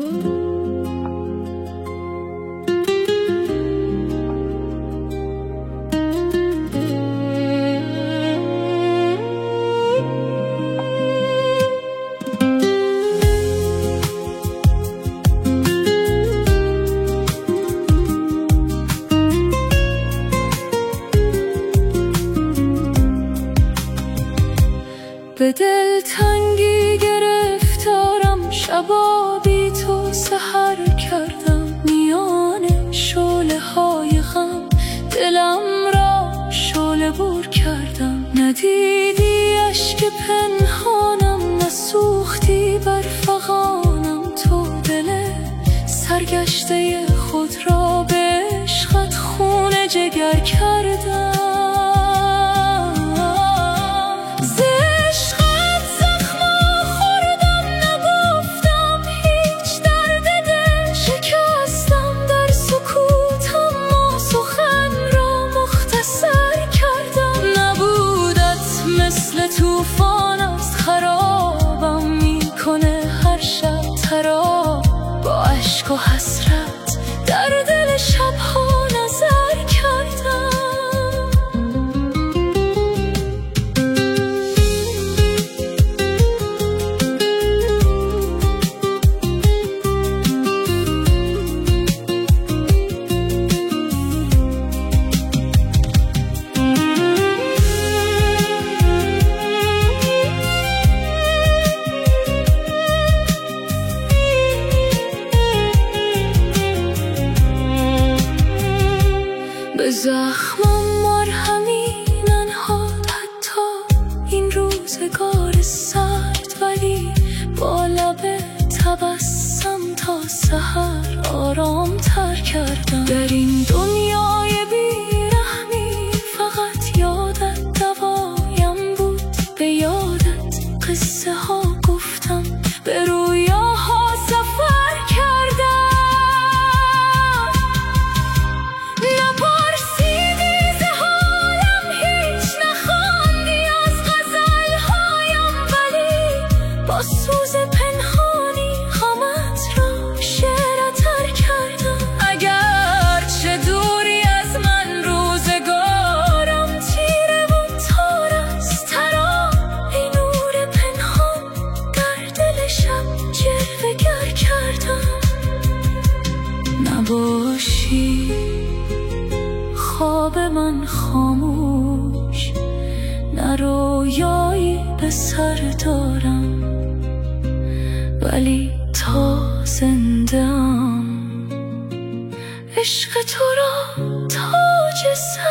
به دلتنگی گرفتارم، شبا بی تو سحر کردم. میان شعله های غم دلم را شعله بور کردم. ندیدی اشک پنهانم، نسوختی بر فغانم. تو دل سرگشته خود را به عشقت خون جگر کردم. توفان از خرابم میکنه هر شب ترا، با عشق و حسرت در دل شبها نظر کردم. به زخمم مرهمی ننهاد حتی این روزگار سرد، ولی با لب تبسم تا سحر آرام تر کردم. در این دنیای بیرحمی فقط یادت دوایم بود. به یادت قصه ها گفتم، به رویاها سفر کردم. سوز پنهانی غمت را شعرتر کردم. اگر چه دوری از من روزگارم تیره و تار است ترا، ای نور پنهان در دل شب جلوه گر کردم. نباشی خواب من خاموش، نه رویایی به سر دارم، ولی تا زنده‌ام عشق تو را تاج سر